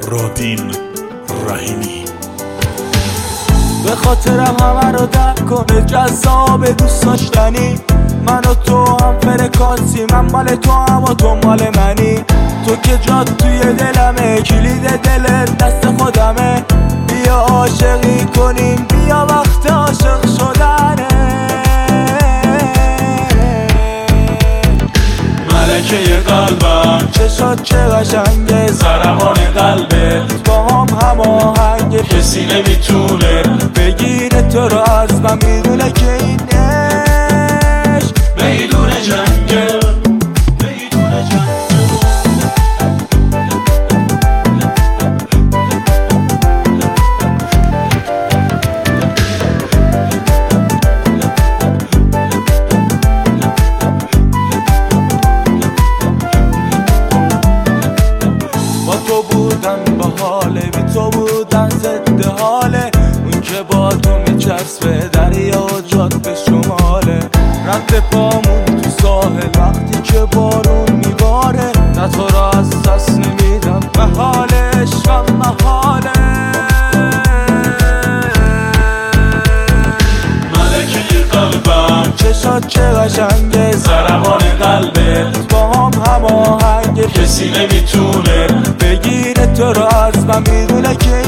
رادین رحیمی. به خاطرم همه رو درک کنه، جذاب دوست داشتنی. من و تو هم فرکانسی، من مال تو اما تو مال منی. تو که جات توی دلمه، کلید دلت دست خودمه. بیا عاشقی کنیم، بیا وقت عاشق شدنه. ملکه قلبم، چشات چه قشنگه، ضربان قلبت با هم هماهنگه. کسی نمیتونه بگیره تو رو از من، میدونه که این عشق میدون جنگل. تو بودن با حاله، بی تو بودن ضد حاله. اون که با تو میچسبه، دریا و جاد به شماله. رد پامون تو ساحل وقتی که بارون میباره. نه تو را از دست نمیدم، محال عشقم محاله. ملکه قلبم، چشات چه قشنگه، ضربان قلبت با هم هماهنگه. کسی نمیتونه بگیره تو رو از من، میدونه که